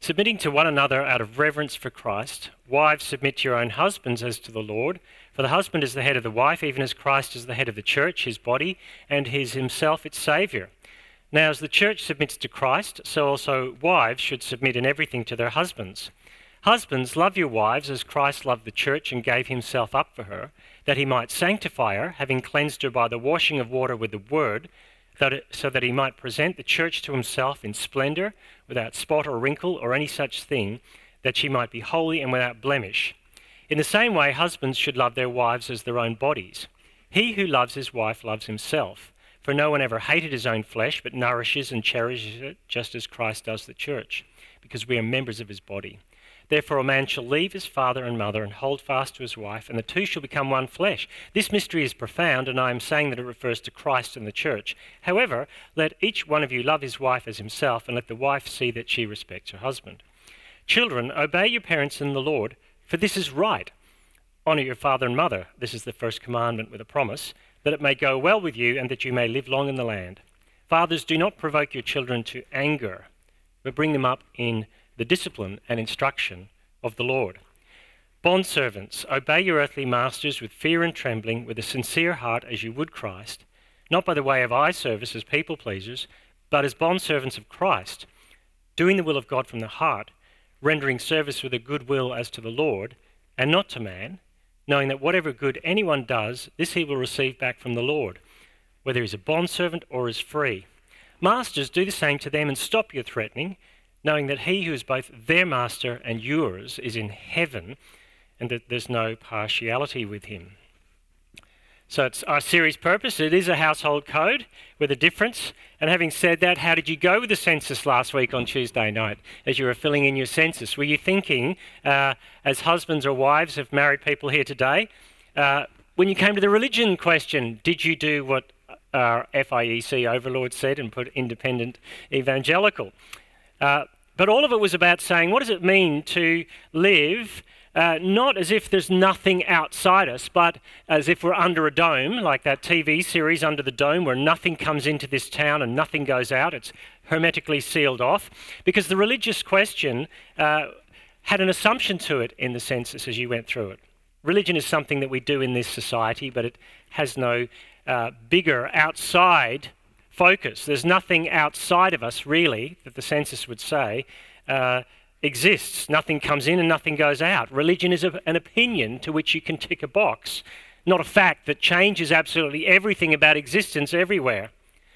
Submitting to one another out of reverence for Christ, wives, submit to your own husbands as to the Lord. For the husband is the head of the wife, even as Christ is the head of the church, his body, and he is himself its Saviour. Now as the church submits to Christ, so also wives should submit in everything to their husbands. Husbands, love your wives as Christ loved the church and gave himself up for her, that he might sanctify her, having cleansed her by the washing of water with the word, so that he might present the church to himself in splendour, without spot or wrinkle or any such thing, that she might be holy and without blemish. In the same way, husbands should love their wives as their own bodies. He who loves his wife loves himself. For no one ever hated his own flesh, but nourishes and cherishes it, just as Christ does the church, because we are members of his body. Therefore a man shall leave his father and mother and hold fast to his wife, and the two shall become one flesh. This mystery is profound, and I am saying that it refers to Christ and the church. However, let each one of you love his wife as himself, and let the wife see that she respects her husband. Children, obey your parents in the Lord, for this is right. Honour your father and mother. This is the first commandment with a promise, that it may go well with you and that you may live long in the land. Fathers, do not provoke your children to anger, but bring them up in the discipline and instruction of the Lord. Bondservants, obey your earthly masters with fear and trembling, with a sincere heart as you would Christ, not by the way of eye service as people pleasers, but as bondservants of Christ, doing the will of God from the heart, rendering service with a good will as to the Lord, and not to man, knowing that whatever good anyone does, this he will receive back from the Lord, whether he is a bondservant or is free. Masters, do the same to them and stop your threatening, knowing that he who is both their master and yours is in heaven, and that there's no partiality with him. So it's our series purpose. It is a household code with a difference. And having said that, how did you go with the census last week on Tuesday night as you were filling in your census? Were you thinking, as husbands or wives of married people here today, when you came to the religion question, did you do what our FIEC overlord said and put independent evangelical? But all of it was about saying, what does it mean to live not as if there's nothing outside us, but as if we're under a dome, like that TV series Under the Dome, where nothing comes into this town and nothing goes out. It's hermetically sealed off. Because the religious question had an assumption to it in the census as you went through it. Religion is something that we do in this society, but it has no bigger outside focus. There's nothing outside of us, really, that the census would say exists. Nothing comes in and nothing goes out. Religion is an opinion to which you can tick a box, not a fact that changes absolutely everything about existence everywhere.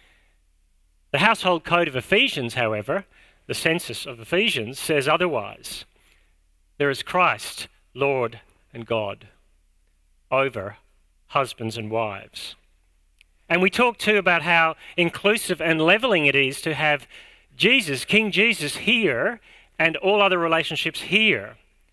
The household code of Ephesians, however, the census of Ephesians, says otherwise. There is Christ, Lord and God, over husbands and wives. And we talked too about how inclusive and levelling it is to have Jesus, King Jesus, here and all other relationships here.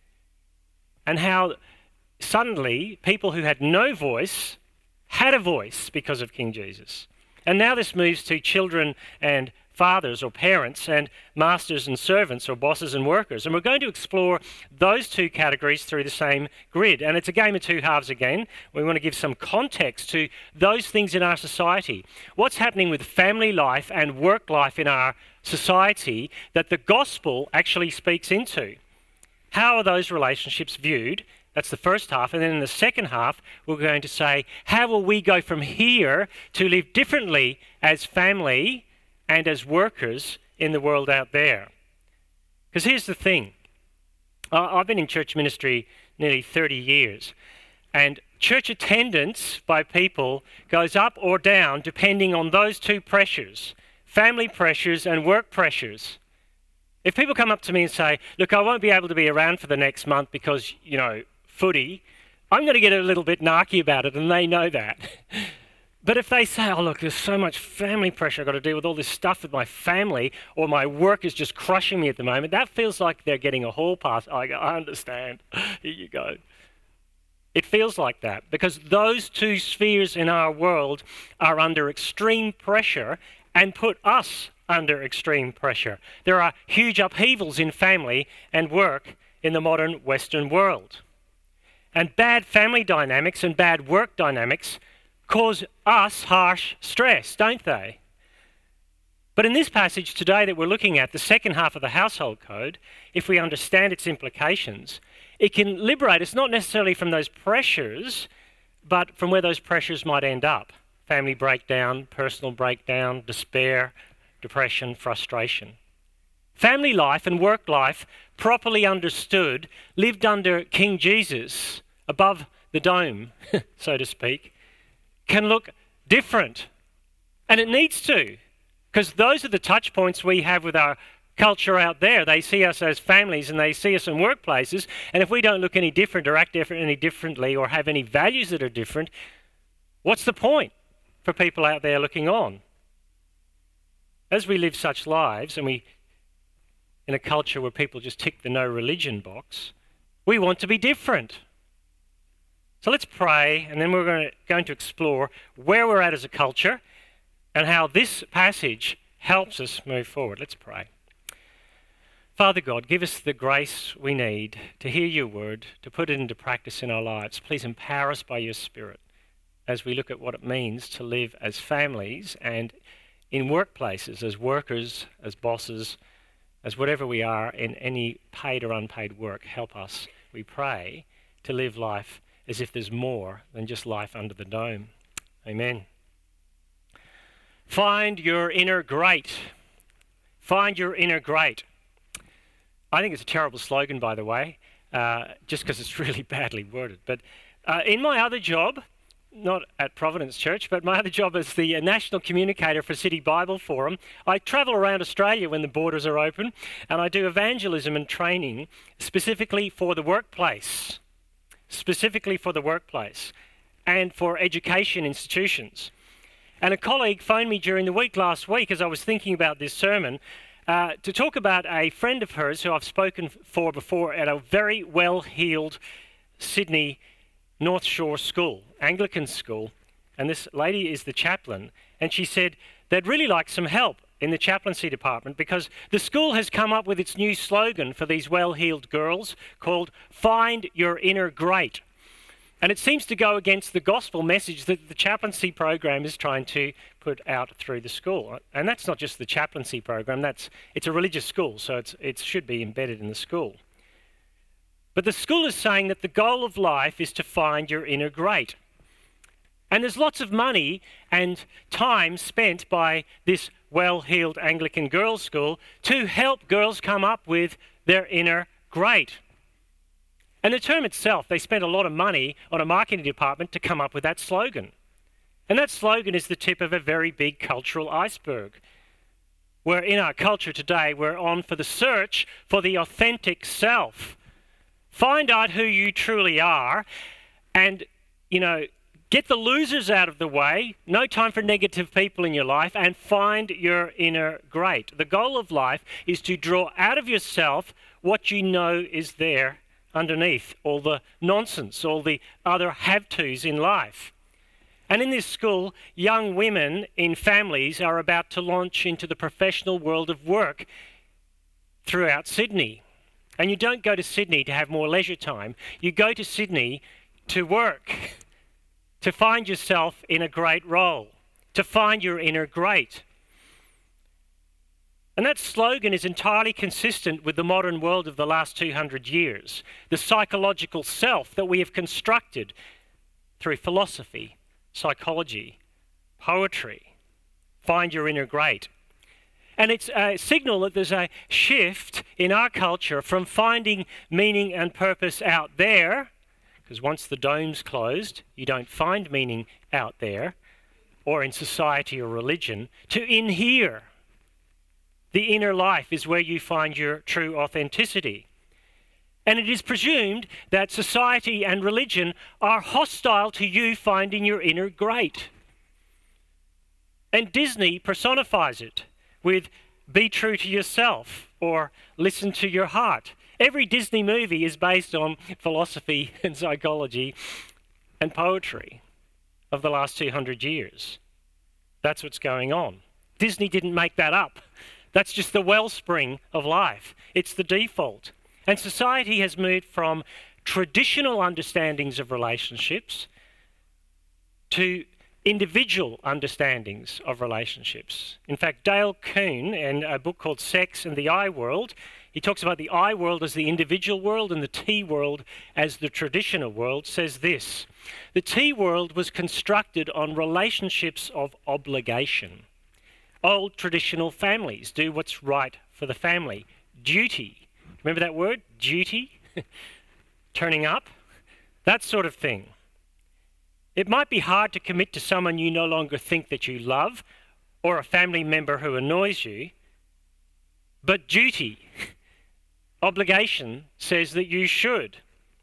And how suddenly people who had no voice had a voice because of King Jesus. And now this moves to children and fathers or parents and masters and servants or bosses and workers. And we're going to explore those two categories through the same grid. And it's a game of two halves again. We want to give some context to those things in our society. What's happening with family life and work life in our society that the gospel actually speaks into? How are those relationships viewed? That's the first half. And then in the second half, we're going to say, how will we go from here to live differently as family and as workers in the world out there? Because here's the thing. I've been in church ministry nearly 30 years, and church attendance by people goes up or down depending on those two pressures, family pressures and work pressures. If people come up to me and say, look, I won't be able to be around for the next month because, footy, I'm going to get a little bit narky about it, and they know that. But if they say, oh, look, there's so much family pressure I've got to deal with all this stuff with my family, or my work is just crushing me at the moment, that feels like they're getting a hall pass. I understand. Here you go. It feels like that because those two spheres in our world are under extreme pressure and put us under extreme pressure. There are huge upheavals in family and work in the modern Western world. And bad family dynamics and bad work dynamics cause us harsh stress, don't they? But in this passage today that we're looking at, the second half of the household code, if we understand its implications, it can liberate us not necessarily from those pressures, but from where those pressures might end up. Family breakdown, personal breakdown, despair, depression, frustration. Family life and work life, properly understood, lived under King Jesus, above the dome, so to speak, can look different. And it needs to, because those are the touch points we have with our culture out there. They see us as families and they see us in workplaces, and if we don't look any different or act any differently or have any values that are different, what's the point for people out there looking on? As we live such lives, and we in a culture where people just tick the no religion box, we want to be different. So let's pray, and then we're going to explore where we're at as a culture and how this passage helps us move forward. Let's pray. Father God, give us the grace we need to hear your word, to put it into practice in our lives. Please empower us by your Spirit as we look at what it means to live as families and in workplaces, as workers, as bosses, as whatever we are in any paid or unpaid work. Help us, we pray, to live life as if there's more than just life under the dome. Amen. Find your inner great. Find your inner great. I think it's a terrible slogan, by the way, just because it's really badly worded. But in my other job, not at Providence Church, but my other job as the national communicator for City Bible Forum, I travel around Australia when the borders are open, and I do evangelism and training specifically for the workplace, and for education institutions. And a colleague phoned me during the week last week as I was thinking about this sermon to talk about a friend of hers who I've spoken for before at a very well-heeled Sydney North Shore school, Anglican school, and this lady is the chaplain, and she said they'd really like some help in the chaplaincy department because the school has come up with its new slogan for these well-heeled girls called Find Your Inner Great. And it seems to go against the gospel message that the chaplaincy program is trying to put out through the school. And that's not just the chaplaincy program, it's a religious school, so it should be embedded in the school. But the school is saying that the goal of life is to find your inner great. And there's lots of money and time spent by this well-heeled Anglican girls' school to help girls come up with their inner great. And the term itself, they spent a lot of money on a marketing department to come up with that slogan. And that slogan is the tip of a very big cultural iceberg, where in our culture today, we're on for the search for the authentic self. Find out who you truly are and, get the losers out of the way, no time for negative people in your life, and find your inner great. The goal of life is to draw out of yourself what you know is there underneath, all the nonsense, all the other have-tos in life. And in this school, young women in families are about to launch into the professional world of work throughout Sydney. And you don't go to Sydney to have more leisure time. You go to Sydney to work, to find yourself in a great role, to find your inner great. And that slogan is entirely consistent with the modern world of the last 200 years, the psychological self that we have constructed through philosophy, psychology, poetry. Find your inner great. And it's a signal that there's a shift in our culture from finding meaning and purpose out there, because once the dome's closed, you don't find meaning out there, or in society or religion, to in here. The inner life is where you find your true authenticity. And it is presumed that society and religion are hostile to you finding your inner great. And Disney personifies it with be true to yourself or listen to your heart. Every Disney movie is based on philosophy and psychology and poetry of the last 200 years. That's what's going on. Disney didn't make that up. That's just the wellspring of life. It's the default. And society has moved from traditional understandings of relationships to individual understandings of relationships. In fact, Dale Kuhn, in a book called Sex and the I World, he talks about the I world as the individual world and the T world as the traditional world, says this: the T world was constructed on relationships of obligation. Old traditional families do what's right for the family. Duty. Remember that word? Duty? Turning up? That sort of thing. It might be hard to commit to someone you no longer think that you love, or a family member who annoys you, but duty, obligation, says that you should.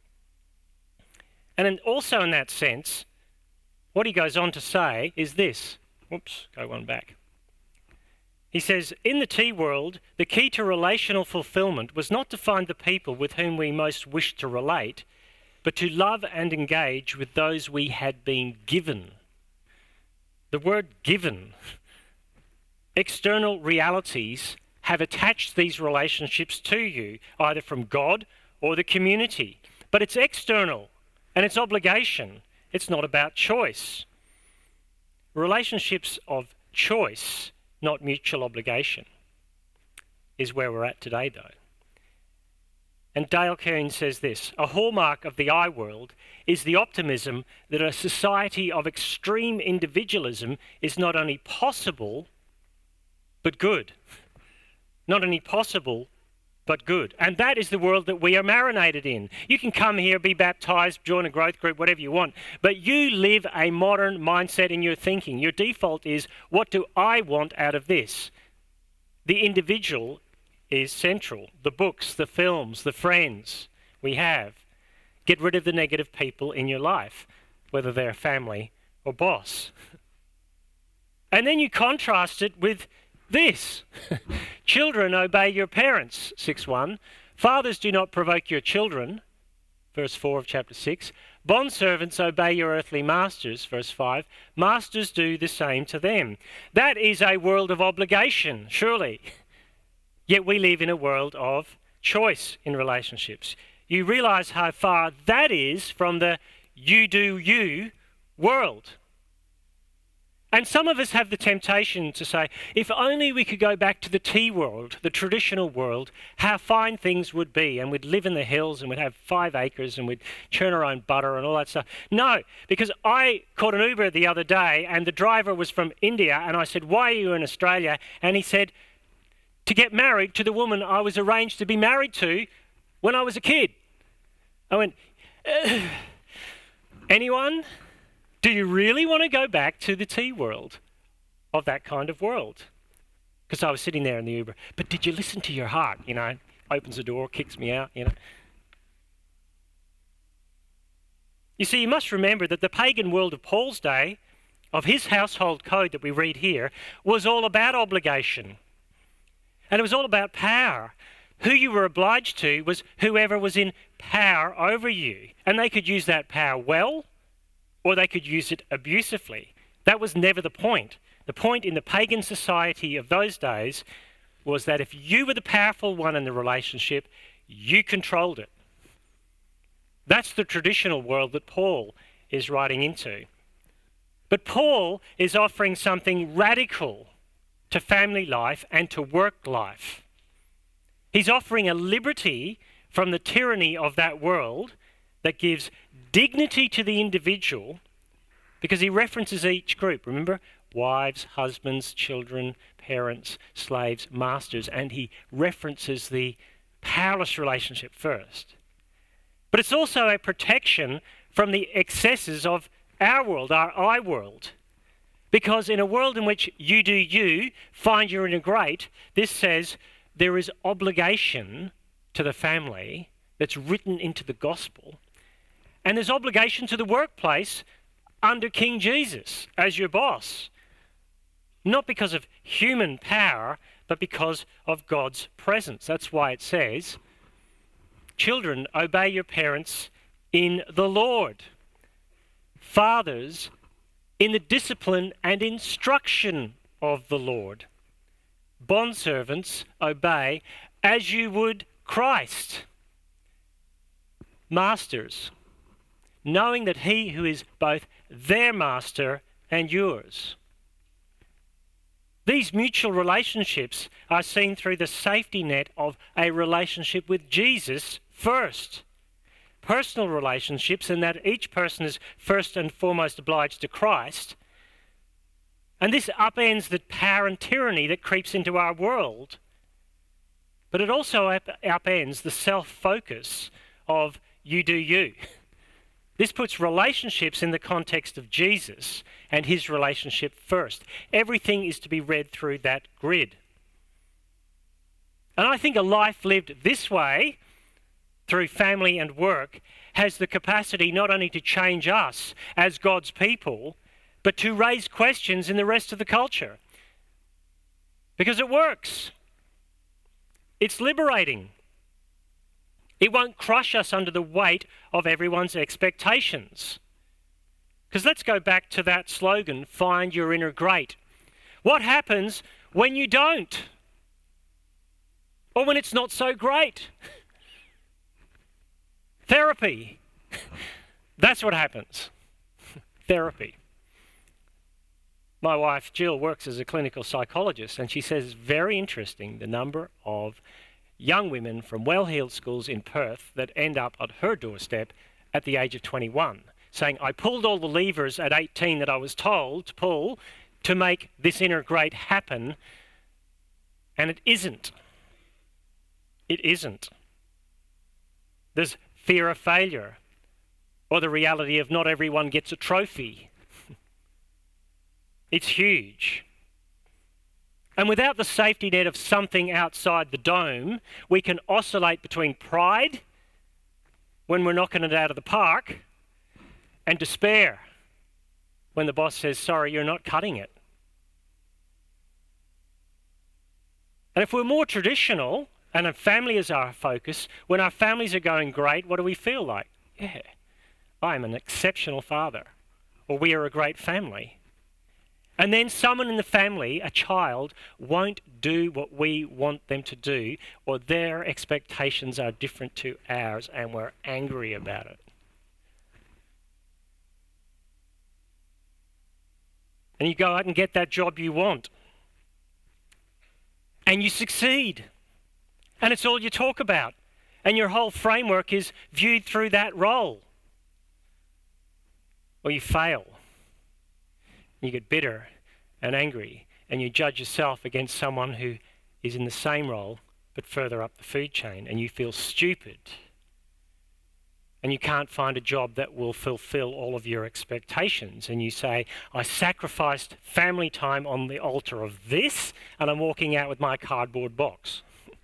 And then also in that sense, what he goes on to say is this. Whoops, go one back. He says, in the T world, the key to relational fulfillment was not to find the people with whom we most wished to relate, but to love and engage with those we had been given. The word given. External realities have attached these relationships to you, either from God or the community. But it's external and it's obligation. It's not about choice. Relationships of choice, not mutual obligation, is where we're at today, though. And Dale Kuhn says this: a hallmark of the I world is the optimism that a society of extreme individualism is not only possible, but good. Not only possible, but good. And that is the world that we are marinated in. You can come here, be baptized, join a growth group, whatever you want, but you live a modern mindset in your thinking. Your default is, what do I want out of this? The individual is central. The books, the films, the friends we have. Get rid of the negative people in your life, whether they're family or boss. And then you contrast it with this. Children, obey your parents, 6:1. Fathers, do not provoke your children, verse 4 of chapter 6. Bondservants, obey your earthly masters, verse 5. Masters, do the same to them. That is a world of obligation, surely. Yet we live in a world of choice in relationships. You realize how far that is from the you do you world. And some of us have the temptation to say, if only we could go back to the T world, the traditional world, how fine things would be, and we'd live in the hills and we'd have 5 acres and we'd churn our own butter and all that stuff. No, because I caught an Uber the other day and the driver was from India, and I said, why are you in Australia? And he said, to get married to the woman I was arranged to be married to when I was a kid. I went, anyone? Do you really want to go back to the T world of that kind of world? Because I was sitting there in the Uber. But did you listen to your heart? You know, opens the door, kicks me out, you know. You see, you must remember that the pagan world of Paul's day, of his household code that we read here, was all about obligation. And it was all about power. Who you were obliged to was whoever was in power over you. And they could use that power well, or they could use it abusively. That was never the point. The point in the pagan society of those days was that if you were the powerful one in the relationship, you controlled it. That's the traditional world that Paul is writing into. But Paul is offering something radical to family life and to work life. He's offering a liberty from the tyranny of that world that gives dignity to the individual, because he references each group. Remember? Wives, husbands, children, parents, slaves, masters, and he references the powerless relationship first. But it's also a protection from the excesses of our world, our I world. Because in a world in which you do you, find you're in a great, this says there is obligation to the family that's written into the gospel. And there's obligation to the workplace under King Jesus as your boss. Not because of human power, but because of God's presence. That's why it says, children, obey your parents in the Lord. Fathers, in the discipline and instruction of the Lord. Bondservants, obey as you would Christ. Masters, knowing that he who is both their master and yours. These mutual relationships are seen through the safety net of a relationship with Jesus first. Personal relationships in that each person is first and foremost obliged to Christ. And this upends the power and tyranny that creeps into our world. But it also upends the self-focus of you do you. This puts relationships in the context of Jesus and his relationship first. Everything is to be read through that grid. And I think a life lived this way, through family and work, has the capacity not only to change us as God's people, but to raise questions in the rest of the culture. Because it works. It's liberating. It won't crush us under the weight of everyone's expectations. Because let's go back to that slogan, find your inner great. What happens when you don't? Or when it's not so great? Therapy. That's what happens. Therapy. My wife, Jill, works as a clinical psychologist, and she says it's very interesting the number of young women from well-heeled schools in Perth that end up at her doorstep at the age of 21, saying, I pulled all the levers at 18 that I was told to pull to make this inner great happen, and it isn't. It isn't. There's fear of failure, or the reality of not everyone gets a trophy. It's huge. And without the safety net of something outside the dome, we can oscillate between pride, when we're knocking it out of the park, and despair, when the boss says, sorry, you're not cutting it. And if we're more traditional, and a family is our focus, when our families are going great, what do we feel like? Yeah, I'm an exceptional father, or we are a great family. And then someone in the family, a child, won't do what we want them to do, or their expectations are different to ours, and we're angry about it. And you go out and get that job you want. And you succeed. And it's all you talk about. And your whole framework is viewed through that role. Or you fail. You get bitter and angry, and you judge yourself against someone who is in the same role but further up the food chain, and you feel stupid. And you can't find a job that will fulfill all of your expectations. And you say, I sacrificed family time on the altar of this, and I'm walking out with my cardboard box.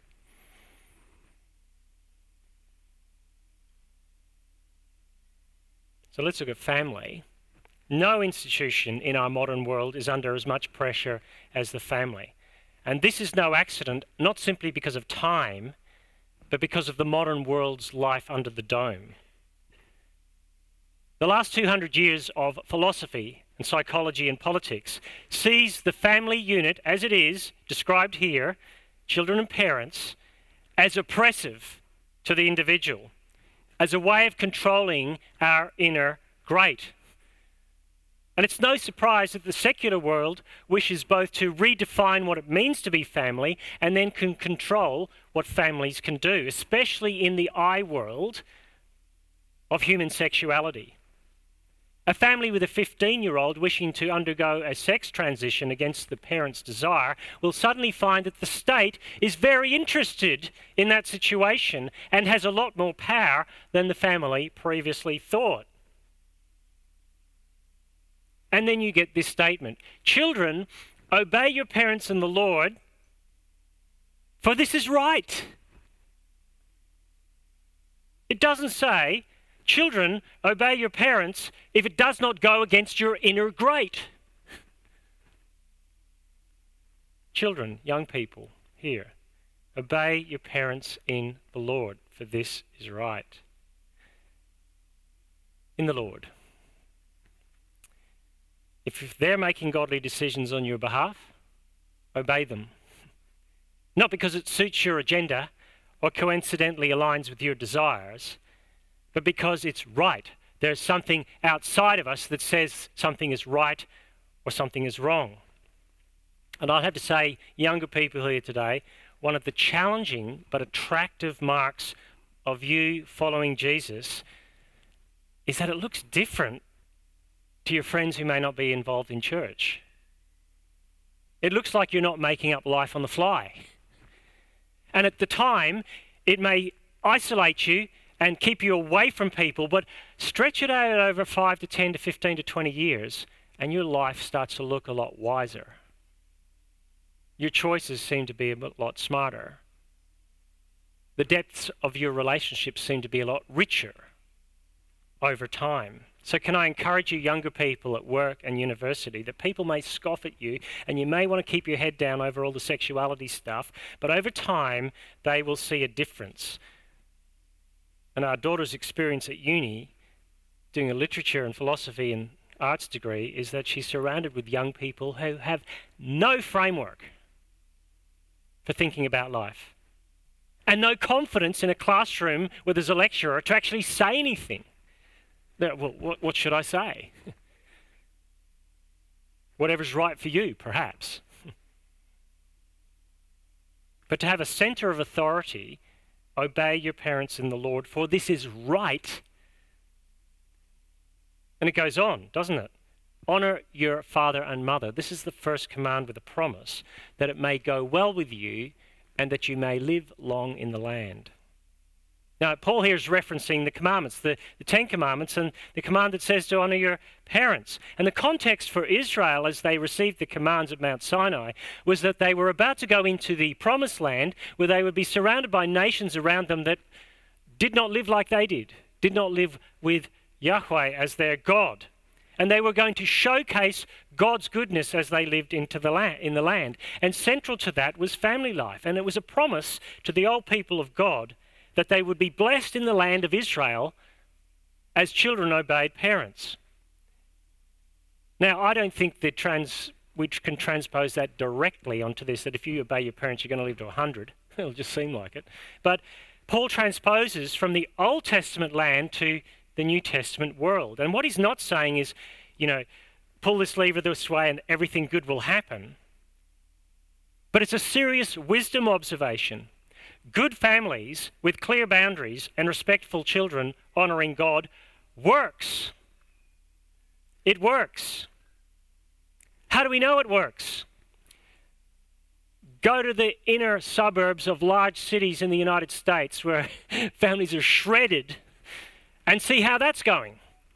So let's look at family. No institution in our modern world is under as much pressure as the family. And this is no accident, not simply because of time, but because of the modern world's life under the dome. The last 200 years of philosophy and psychology and politics sees the family unit as it is, described here, children and parents, as oppressive to the individual, as a way of controlling our inner great. And it's no surprise that the secular world wishes both to redefine what it means to be family and then can control what families can do, especially in the I world of human sexuality. A family with a 15-year-old wishing to undergo a sex transition against the parent's desire will suddenly find that the state is very interested in that situation and has a lot more power than the family previously thought. And then you get this statement, children, obey your parents in the Lord, for this is right. It doesn't say, children, obey your parents if it does not go against your inner great. Children, young people, here, obey your parents in the Lord, for this is right. In the Lord. If they're making godly decisions on your behalf, obey them. Not because it suits your agenda or coincidentally aligns with your desires, but because it's right. There's something outside of us that says something is right or something is wrong. And I'd have to say, younger people here today, one of the challenging but attractive marks of you following Jesus is that it looks different to your friends who may not be involved in church. It looks like you're not making up life on the fly. And at the time, it may isolate you and keep you away from people, but stretch it out over 5 to 10 to 15 to 20 years, and your life starts to look a lot wiser. Your choices seem to be a lot smarter. The depths of your relationships seem to be a lot richer over time. So can I encourage you younger people at work and university that people may scoff at you and you may want to keep your head down over all the sexuality stuff, but over time they will see a difference. And our daughter's experience at uni, doing a literature and philosophy and arts degree, is that she's surrounded with young people who have no framework for thinking about life and no confidence in a classroom where there's a lecturer to actually say anything. Well, what should I say? Whatever's right for you, perhaps. But to have a centre of authority, obey your parents in the Lord, for this is right. And it goes on, doesn't it? Honour your father and mother. This is the first command with a promise, that it may go well with you and that you may live long in the land. Now, Paul here is referencing the commandments, the 10 commandments, and the command that says to honour your parents. And the context for Israel as they received the commands at Mount Sinai was that they were about to go into the promised land where they would be surrounded by nations around them that did not live like they did not live with Yahweh as their God. And they were going to showcase God's goodness as they lived in the land. And central to that was family life. And it was a promise to the old people of God that they would be blessed in the land of Israel as children obeyed parents. Now, I don't think that we can transpose that directly onto this, that if you obey your parents, you're going to live to 100. It'll just seem like it. But Paul transposes from the Old Testament land to the New Testament world. And what he's not saying is, pull this lever this way and everything good will happen. But it's a serious wisdom observation. Good families with clear boundaries and respectful children honouring God works. It works. How do we know it works? Go to the inner suburbs of large cities in the United States where families are shredded and see how that's going.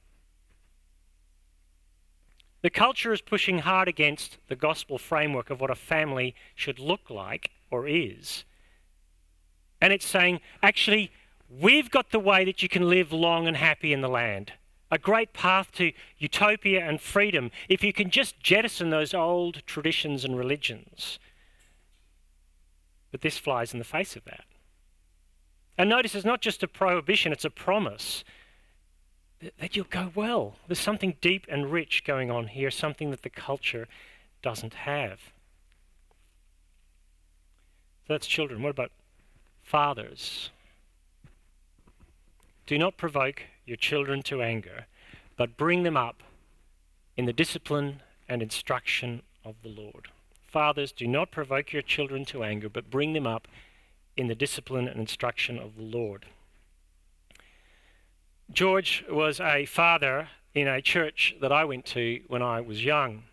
The culture is pushing hard against the gospel framework of what a family should look like or is. And it's saying, actually, we've got the way that you can live long and happy in the land. A great path to utopia and freedom if you can just jettison those old traditions and religions. But this flies in the face of that. And notice it's not just a prohibition, it's a promise that you'll go well. There's something deep and rich going on here, something that the culture doesn't have. So that's children. What about fathers? Do not provoke your children to anger, but bring them up in the discipline and instruction of the Lord. Fathers, do not provoke your children to anger, but bring them up in the discipline and instruction of the Lord. George was a father in a church that I went to when I was young.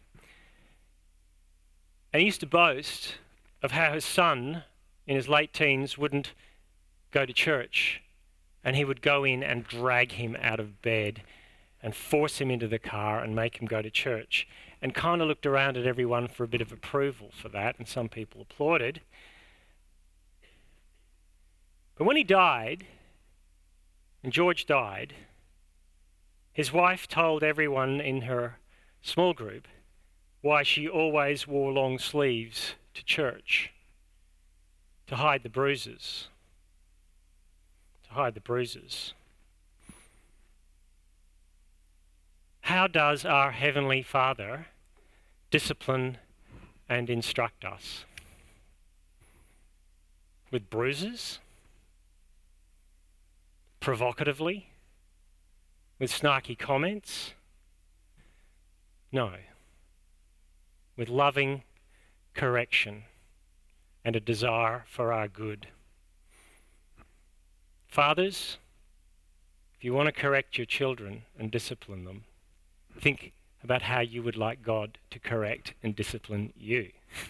And he used to boast of how his son in his late teens wouldn't go to church, and he would go in and drag him out of bed and force him into the car and make him go to church, and kind of looked around at everyone for a bit of approval for that, and some people applauded. But when he died, and George died, his wife told everyone in her small group why she always wore long sleeves to church. To hide the bruises. To hide the bruises. How does our Heavenly Father discipline and instruct us? With bruises? Provocatively? With snarky comments? No. with loving correction and a desire for our good. Fathers, if you want to correct your children and discipline them, think about how you would like God to correct and discipline you.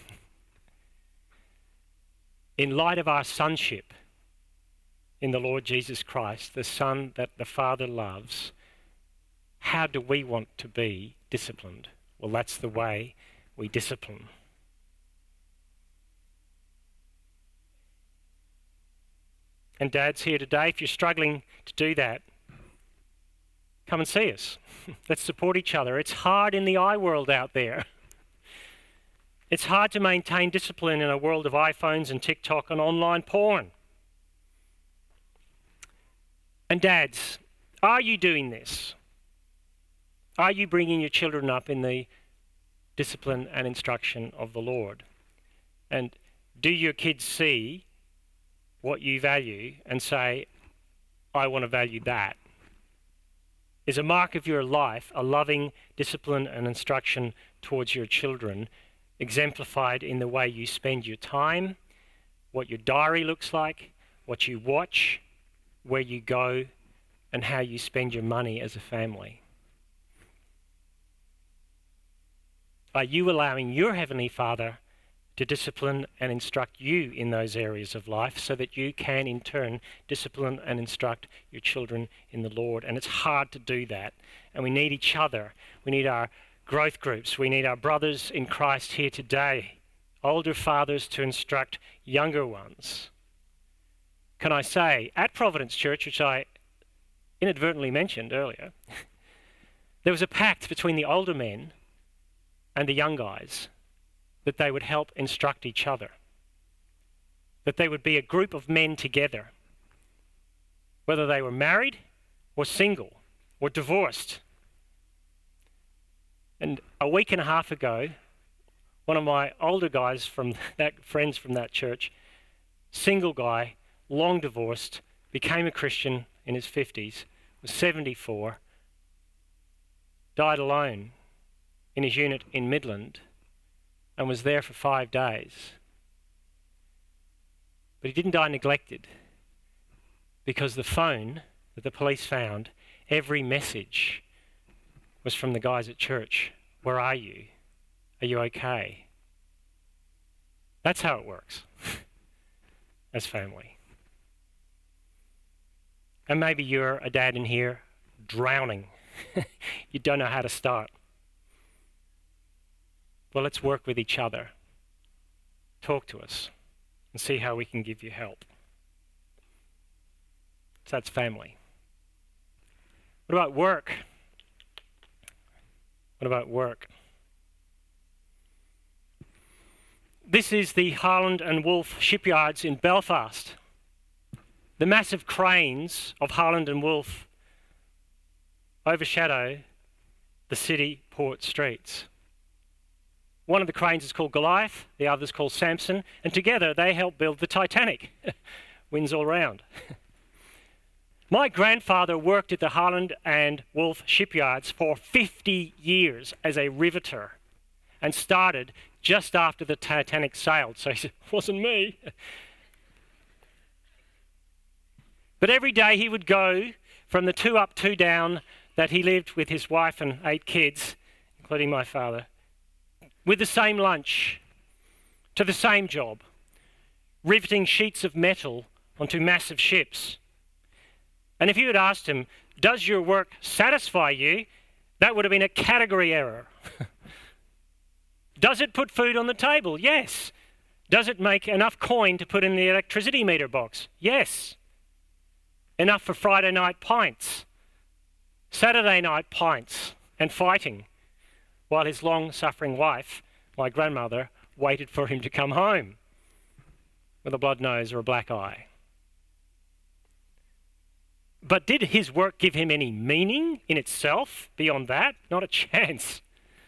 In light of our sonship in the Lord Jesus Christ, the Son that the Father loves, how do we want to be disciplined? Well, that's the way we discipline. And dads here today, if you're struggling to do that, come and see us. Let's support each other. It's hard in the world out there. It's hard to maintain discipline in a world of iPhones and TikTok and online porn. And dads, are you doing this? Are you bringing your children up in the discipline and instruction of the Lord? And do your kids see what you value and say, I want to value that? Is a mark of your life a loving discipline and instruction towards your children, exemplified in the way you spend your time, what your diary looks like, what you watch, where you go, and how you spend your money as a family? Are you allowing your Heavenly Father to discipline and instruct you in those areas of life so that you can in turn discipline and instruct your children in the Lord? And it's hard to do that. And we need each other. We need our growth groups. We need our brothers in Christ here today, older fathers to instruct younger ones. Can I say, at Providence Church, which I inadvertently mentioned earlier, there was a pact between the older men and the young guys that they would help instruct each other, that they would be a group of men together, whether they were married or single or divorced. And a week and a half ago, one of my older guys friends from that church, single guy, long divorced, became a Christian in his 50s, was 74, died alone in his unit in Midland, and was there for 5 days. But he didn't die neglected, because the phone that the police found, every message was from the guys at church. Where are you? Are you okay? That's how it works as family. And maybe you're a dad in here drowning. You don't know how to start. Well, let's work with each other. Talk to us and see how we can give you help. So that's family. What about work? What about work? This is the Harland and Wolff shipyards in Belfast. The massive cranes of Harland and Wolff overshadow the city port streets. One of the cranes is called Goliath, the other is called Samson, and together they helped build the Titanic. Winds all round. My grandfather worked at the Harland and Wolff shipyards for 50 years as a riveter and started just after the Titanic sailed, so he said, it wasn't me. But every day he would go from the 2 up, 2 down that he lived with his wife and 8 kids, including my father, with the same lunch, to the same job, riveting sheets of metal onto massive ships. And if you had asked him, does your work satisfy you? That would have been a category error. Does it put food on the table? Yes. Does it make enough coin to put in the electricity meter box? Yes. Enough for Friday night pints, Saturday night pints, and fighting, while his long-suffering wife, my grandmother, waited for him to come home with a blood nose or a black eye. But did his work give him any meaning in itself beyond that? Not a chance.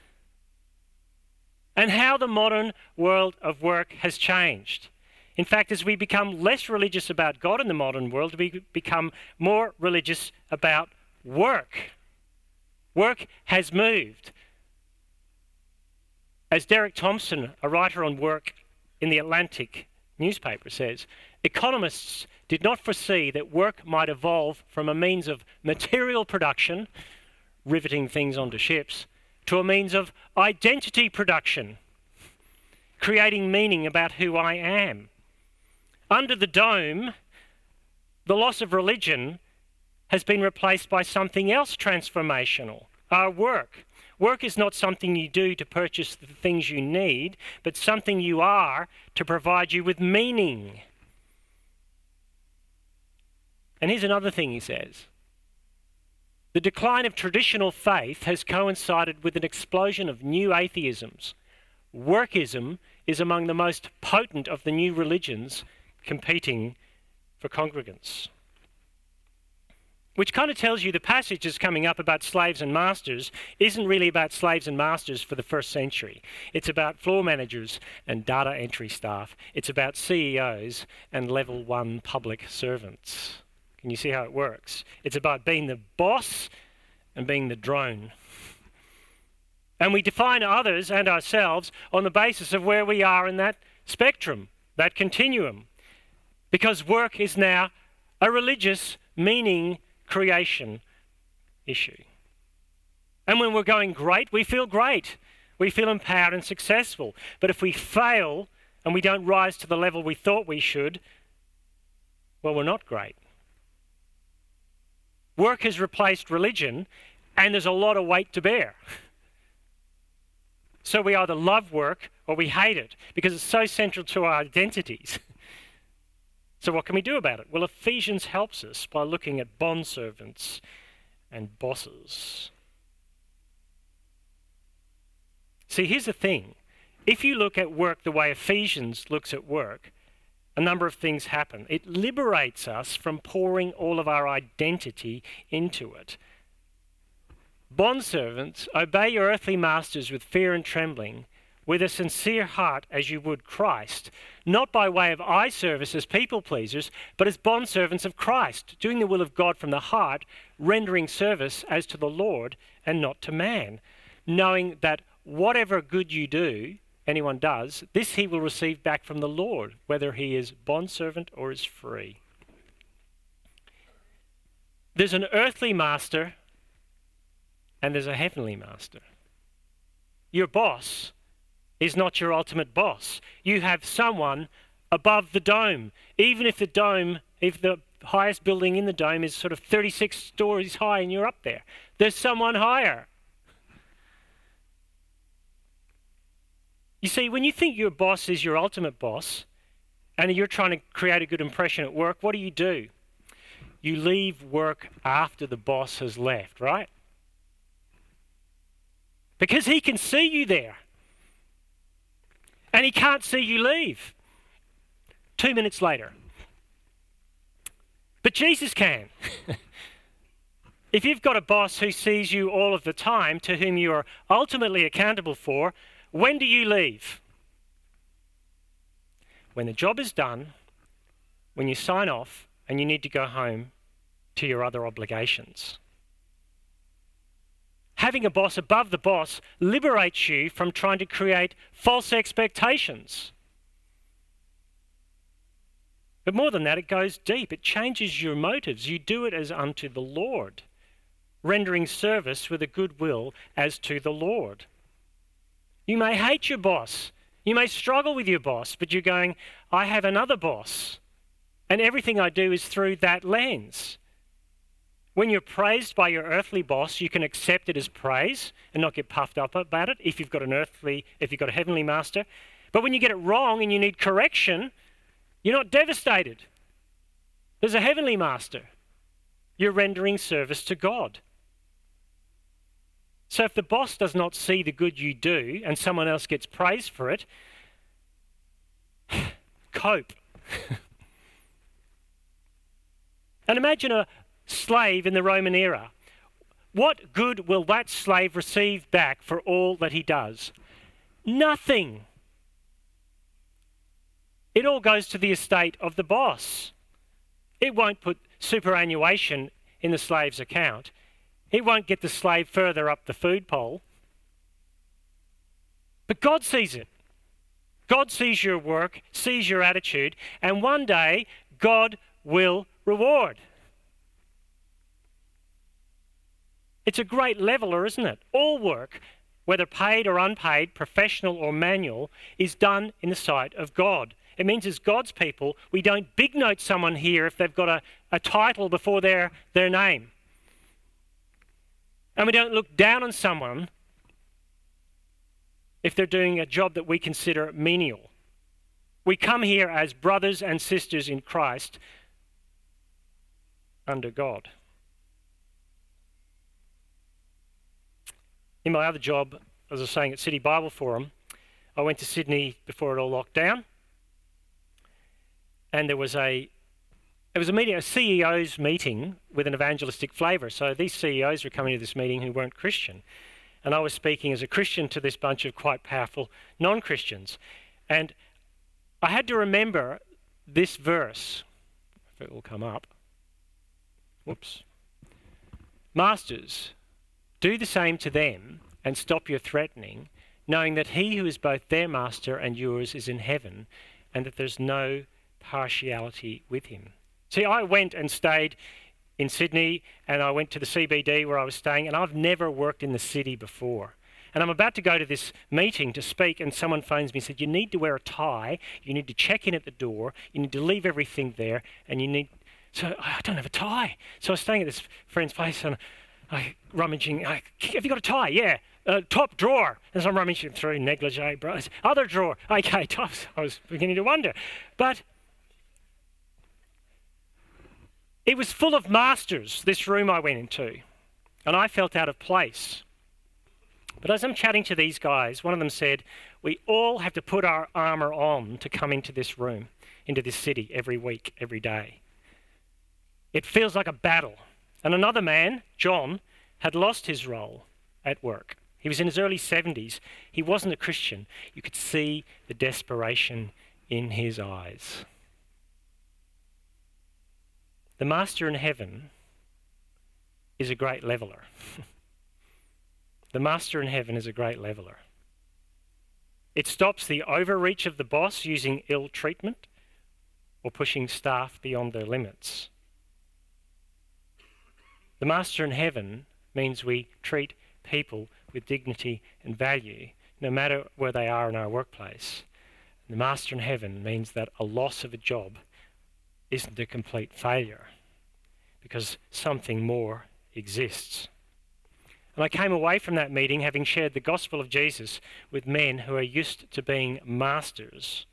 And how the modern world of work has changed. In fact, as we become less religious about God in the modern world, we become more religious about work. Work has moved As Derek Thompson, a writer on work in the Atlantic newspaper, says, economists did not foresee that work might evolve from a means of material production, riveting things onto ships, to a means of identity production, creating meaning about who I am. Under the dome, the loss of religion has been replaced by something else transformational, our work. Work is not something you do to purchase the things you need, but something you are to provide you with meaning. And here's another thing he says. The decline of traditional faith has coincided with an explosion of new atheisms. Workism is among the most potent of the new religions competing for congregants. Which kind of tells you the passage is coming up about slaves and masters isn't really about slaves and masters for the first century. It's about floor managers and data entry staff. It's about CEOs and level 1 public servants. Can you see how it works? It's about being the boss and being the drone. And we define others and ourselves on the basis of where we are in that spectrum, that continuum. Because work is now a religious meaning creation issue. And when we're going great, we feel great. We feel empowered and successful. But if we fail and we don't rise to the level we thought we should, well, we're not great. Work has replaced religion, and there's a lot of weight to bear. So we either love work or we hate it because it's so central to our identities. So what can we do about it? Well, Ephesians helps us by looking at bondservants and bosses. See, here's the thing. If you look at work the way Ephesians looks at work, a number of things happen. It liberates us from pouring all of our identity into it. Bondservants, obey your earthly masters with fear and trembling, with a sincere heart as you would Christ, not by way of eye service as people pleasers, but as bondservants of Christ, doing the will of God from the heart, rendering service as to the Lord and not to man, knowing that whatever good you do, anyone does, this he will receive back from the Lord, whether he is bondservant or is free. There's an earthly master and there's a heavenly master. Your boss is not your ultimate boss. You have someone above the dome. Even if the highest building in the dome is sort of 36 stories high and you're up there, there's someone higher. You see, when you think your boss is your ultimate boss and you're trying to create a good impression at work, what do? You leave work after the boss has left, right? Because he can see you there. And he can't see you leave 2 minutes later. But Jesus can. If you've got a boss who sees you all of the time, to whom you are ultimately accountable for, when do you leave? When the job is done, when you sign off and you need to go home to your other obligations. Having a boss above the boss liberates you from trying to create false expectations. But more than that, it goes deep. It changes your motives. You do it as unto the Lord, rendering service with a good will as to the Lord. You may hate your boss. You may struggle with your boss, but you're going, I have another boss, and everything I do is through that lens. When you're praised by your earthly boss, you can accept it as praise and not get puffed up about it if you've got a heavenly master. But when you get it wrong and you need correction, you're not devastated. There's a heavenly master. You're rendering service to God. So if the boss does not see the good you do and someone else gets praised for it, cope. And imagine a slave in the Roman era. What good will that slave receive back for all that he does? Nothing. It all goes to the estate of the boss. It won't put superannuation in the slave's account. It won't get the slave further up the food pole. But God sees it. God sees your work, sees your attitude, and one day God will reward. It's a great leveler, isn't it? All work, whether paid or unpaid, professional or manual, is done in the sight of God. It means as God's people, we don't big note someone here if they've got a title before their name. And we don't look down on someone if they're doing a job that we consider menial. We come here as brothers and sisters in Christ under God. In my other job, as I was saying, at City Bible Forum, I went to Sydney before it all locked down. And there was a meeting, a CEO's meeting with an evangelistic flavour. So these CEOs were coming to this meeting who weren't Christian. And I was speaking as a Christian to this bunch of quite powerful non-Christians. And I had to remember this verse, if it will come up. Whoops. Masters, do the same to them and stop your threatening, knowing that he who is both their master and yours is in heaven, and that there's no partiality with him. See, I went and stayed in Sydney, and I went to the CBD where I was staying, and I've never worked in the city before. And I'm about to go to this meeting to speak, and someone phones me and said, you need to wear a tie, you need to check in at the door, you need to leave everything there, and you need... So I don't have a tie. So I was staying at this friend's place, and I rummaging, have you got a tie? Yeah. Top drawer. As I'm rummaging through negligee, bro. Other drawer. Okay, tops. I was beginning to wonder. But it was full of masters, this room I went into, and I felt out of place. But as I'm chatting to these guys, one of them said, we all have to put our armour on to come into this room, into this city every week, every day. It feels like a battle. And another man, John, had lost his role at work. He was in his early 70s. He wasn't a Christian. You could see the desperation in his eyes. The Master in heaven is a great leveler. The Master in heaven is a great leveler. It stops the overreach of the boss using ill treatment or pushing staff beyond their limits. The Master in heaven means we treat people with dignity and value, no matter where they are in our workplace. The Master in heaven means that a loss of a job isn't a complete failure, because something more exists. And I came away from that meeting having shared the gospel of Jesus with men who are used to being masters,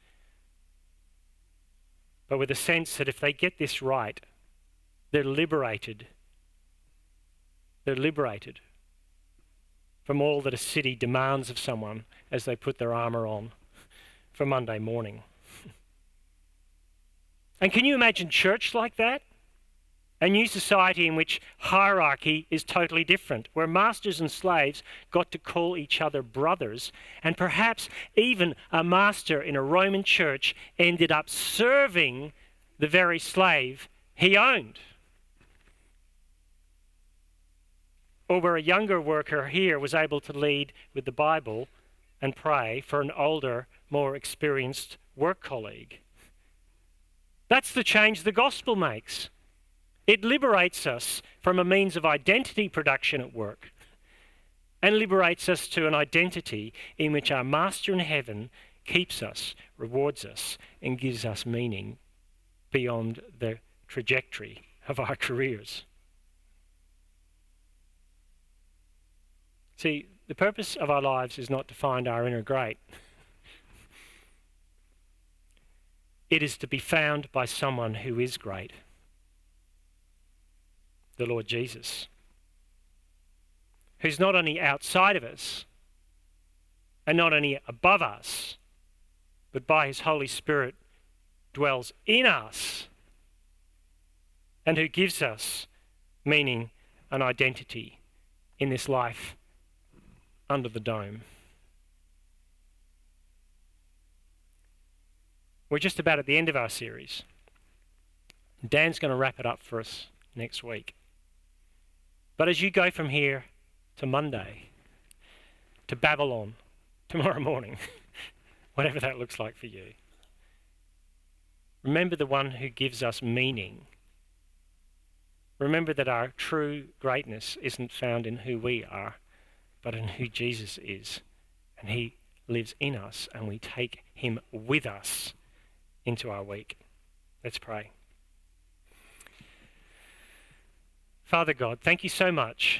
but with a sense that if they get this right, they're liberated. They're liberated from all that a city demands of someone as they put their armour on for Monday morning. And can you imagine church like that? A new society in which hierarchy is totally different, where masters and slaves got to call each other brothers, and perhaps even a master in a Roman church ended up serving the very slave he owned. Or where a younger worker here was able to lead with the Bible and pray for an older, more experienced work colleague. That's the change the gospel makes. It liberates us from a means of identity production at work and liberates us to an identity in which our Master in heaven keeps us, rewards us, and gives us meaning beyond the trajectory of our careers. See, the purpose of our lives is not to find our inner great. It is to be found by someone who is great, the Lord Jesus, who's not only outside of us and not only above us, but by his Holy Spirit dwells in us and who gives us meaning and identity in this life under the dome. We're just about at the end of our series. Dan's going to wrap it up for us next week. But as you go from here to Monday, to Babylon, tomorrow morning, whatever that looks like for you. Remember the one who gives us meaning. Remember that our true greatness isn't found in who we are, but in who Jesus is. And he lives in us, and we take him with us into our week. Let's pray. Father God, thank you so much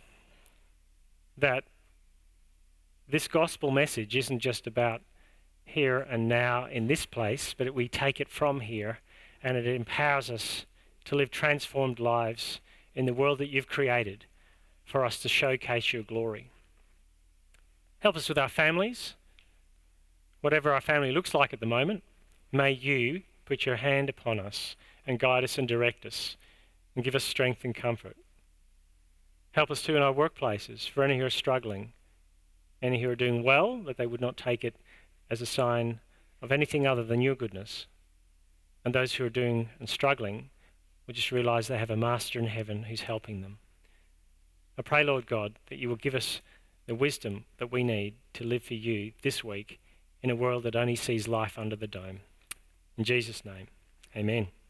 that this gospel message isn't just about here and now in this place, but we take it from here and it empowers us to live transformed lives in the world that you've created for us to showcase your glory. Help us with our families. Whatever our family looks like at the moment, may you put your hand upon us and guide us and direct us and give us strength and comfort. Help us too in our workplaces, for any who are struggling, any who are doing well, that they would not take it as a sign of anything other than your goodness. And those who are doing and struggling will just realise they have a master in heaven who's helping them. I pray, Lord God, that you will give us the wisdom that we need to live for you this week in a world that only sees life under the dome. In Jesus' name, amen.